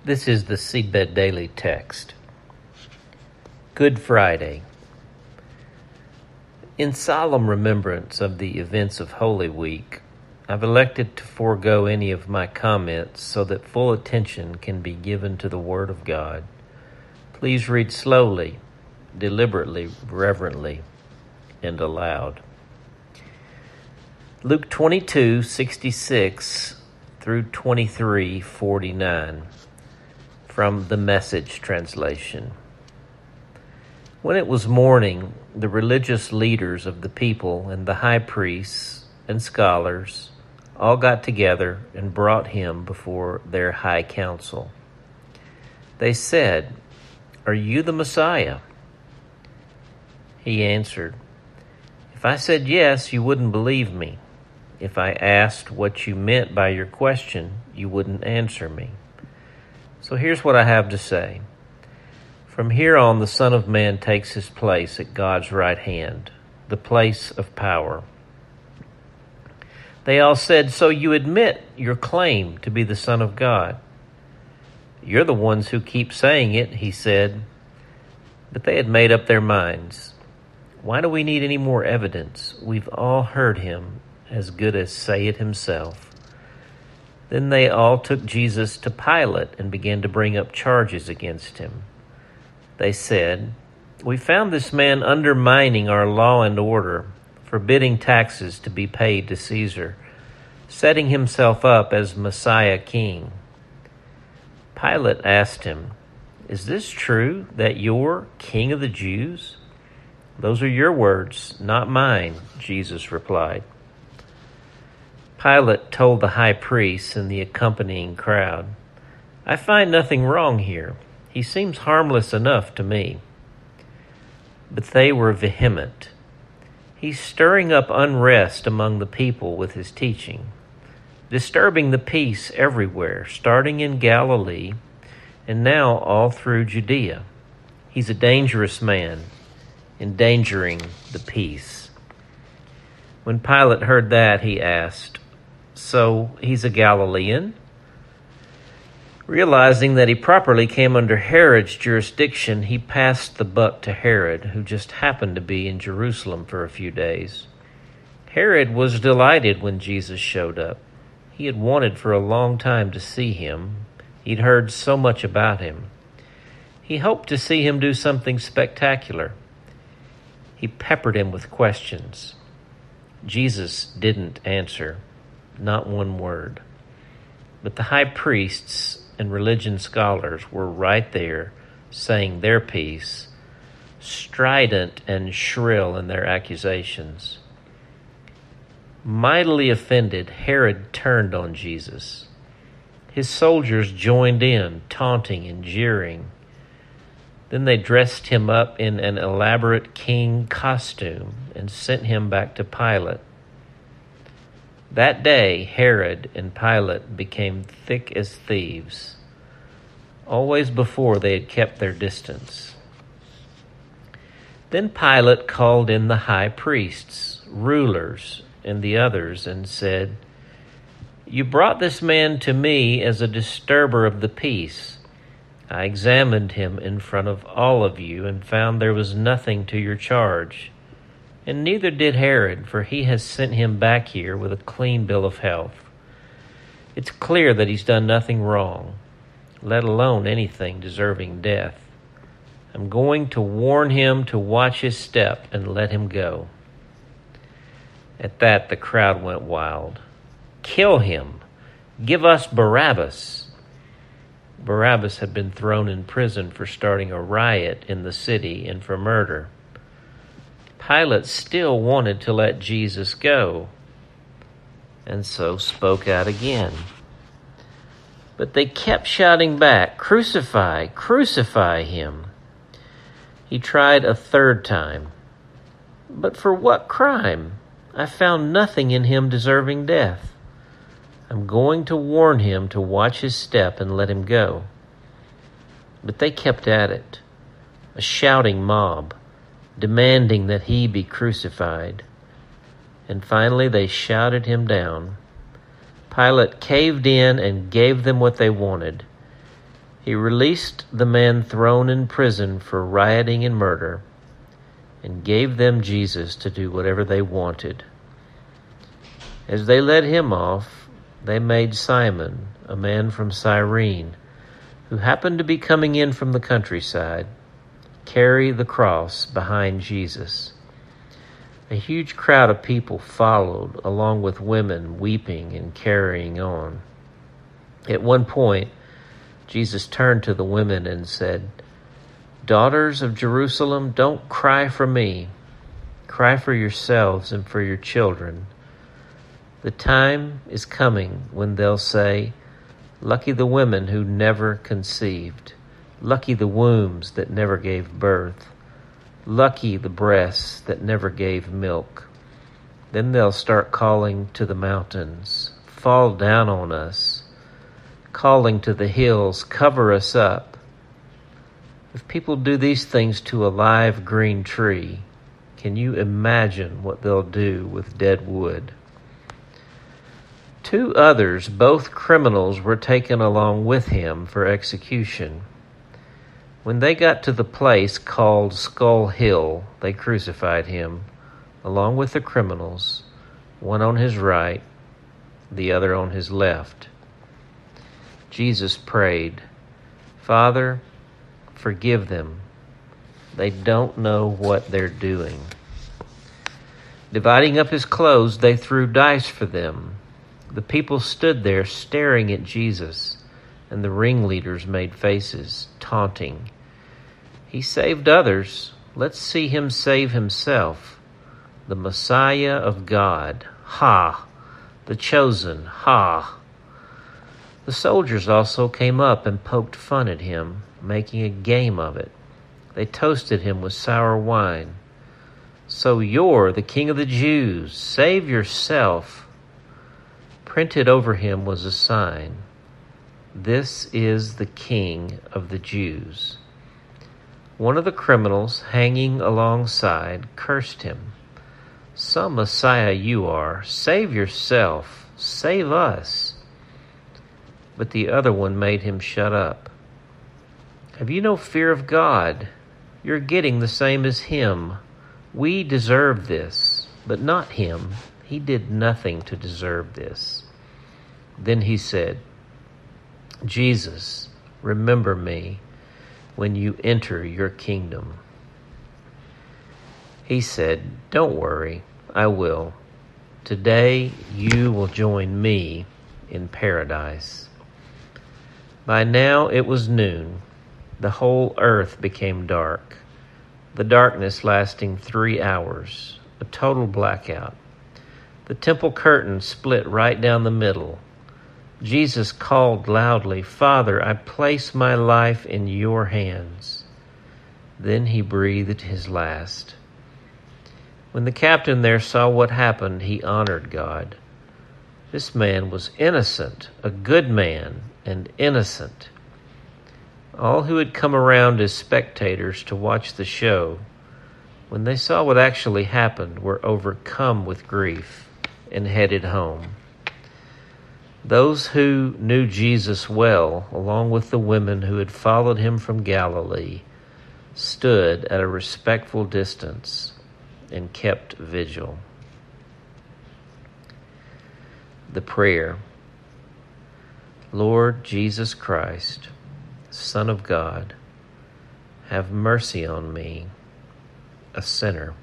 This is the Seedbed Daily text. Good Friday. In solemn remembrance of the events of Holy Week, I've elected to forego any of my comments so that full attention can be given to the Word of God. Please read slowly, deliberately, reverently, and aloud. Luke 22:66 through 23:49 from the Message translation. When it was morning, the religious leaders of the people and the high priests and scholars all got together and brought him before their high council. They said, "Are you the Messiah?" He answered, "If I said yes, you wouldn't believe me. If I asked what you meant by your question, you wouldn't answer me. So here's what I have to say. From here on, the Son of Man takes his place at God's right hand, the place of power." They all said, "So you admit your claim to be the Son of God?" "You're the ones who keep saying it," he said. But they had made up their minds. "Why do we need any more evidence? We've all heard him as good as say it himself." Then they all took Jesus to Pilate and began to bring up charges against him. They said, "We found this man undermining our law and order, forbidding taxes to be paid to Caesar, setting himself up as Messiah King." Pilate asked him, "Is this true, that you're King of the Jews?" "Those are your words, not mine," Jesus replied. Pilate told the high priests and the accompanying crowd, "I find nothing wrong here. He seems harmless enough to me." But they were vehement. "He's stirring up unrest among the people with his teaching, disturbing the peace everywhere, starting in Galilee and now all through Judea. He's a dangerous man, endangering the peace." When Pilate heard that, he asked, "So he's a Galilean?" Realizing that he properly came under Herod's jurisdiction, he passed the buck to Herod, who just happened to be in Jerusalem for a few days. Herod was delighted when Jesus showed up. He had wanted for a long time to see him. He'd heard so much about him. He hoped to see him do something spectacular. He peppered him with questions. Jesus didn't answer, not one word. But the high priests and religion scholars were right there, saying their piece, strident and shrill in their accusations. Mightily offended, Herod turned on Jesus. His soldiers joined in, taunting and jeering. Then they dressed him up in an elaborate king costume and sent him back to Pilate. That day, Herod and Pilate became thick as thieves. Always before, they had kept their distance. Then Pilate called in the high priests, rulers, and the others and said, "You brought this man to me as a disturber of the peace. I examined him in front of all of you and found there was nothing to your charge. And neither did Herod, for he has sent him back here with a clean bill of health. It's clear that he's done nothing wrong, let alone anything deserving death. I'm going to warn him to watch his step and let him go." At that, the crowd went wild. "Kill him! Give us Barabbas!" Barabbas had been thrown in prison for starting a riot in the city and for murder. Pilate still wanted to let Jesus go, and so spoke out again. But they kept shouting back, "Crucify, crucify him!" He tried a third time. "But for what crime? I found nothing in him deserving death. I'm going to warn him to watch his step and let him go." But they kept at it, a shouting mob, demanding that he be crucified. And finally they shouted him down. Pilate caved in and gave them what they wanted. He released the man thrown in prison for rioting and murder and gave them Jesus to do whatever they wanted. As they led him off, they made Simon, a man from Cyrene, who happened to be coming in from the countryside, carry the cross behind Jesus. A huge crowd of people followed, along with women weeping and carrying on. At one point, Jesus turned to the women and said, "Daughters of Jerusalem, don't cry for me. Cry for yourselves and for your children. The time is coming when they'll say, 'Lucky the women who never conceived. Lucky the wombs that never gave birth. Lucky the breasts that never gave milk.' Then they'll start calling to the mountains, 'Fall down on us,' calling to the hills, 'Cover us up.' If people do these things to a live green tree, can you imagine what they'll do with dead wood?" 2 others, both criminals, were taken along with him for execution. When they got to the place called Skull Hill, they crucified him, along with the criminals, one on his right, the other on his left. Jesus prayed, "Father, forgive them. They don't know what they're doing." Dividing up his clothes, they threw dice for them. The people stood there staring at Jesus, and the ringleaders made faces, taunting. "He saved others. Let's see him save himself. The Messiah of God. Ha! The chosen. Ha!" The soldiers also came up and poked fun at him, making a game of it. They toasted him with sour wine. "So you're the King of the Jews. Save yourself." Printed over him was a sign, "This is the King of the Jews." One of the criminals, hanging alongside, cursed him. "Some Messiah you are. Save yourself. Save us." But the other one made him shut up. "Have you no fear of God? You're getting the same as him. We deserve this, but not him. He did nothing to deserve this." Then he said, "Jesus, remember me when you enter your kingdom." He said, "Don't worry, I will. Today you will join me in paradise." By now it was noon. The whole earth became dark, the darkness lasting 3 hours, a total blackout. The temple curtain split right down the middle. Jesus called loudly, "Father, I place my life in your hands." Then he breathed his last. When the captain there saw what happened, he honored God. This man was innocent, a good man, and innocent. All who had come around as spectators to watch the show, when they saw what actually happened, were overcome with grief and headed home. Those who knew Jesus well, along with the women who had followed him from Galilee, stood at a respectful distance and kept vigil. The prayer. Lord Jesus Christ, Son of God, have mercy on me, a sinner.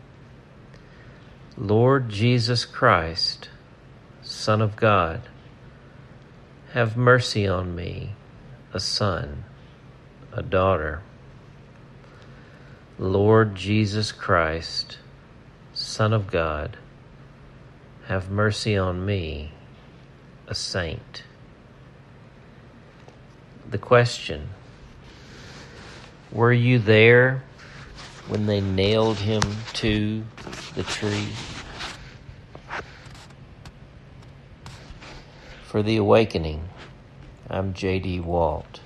Lord Jesus Christ, Son of God, have mercy on me, a son, a daughter. Lord Jesus Christ, Son of God, have mercy on me, a saint. The question: were you there when they nailed him to the tree? For The Awakening, I'm J.D. Walt.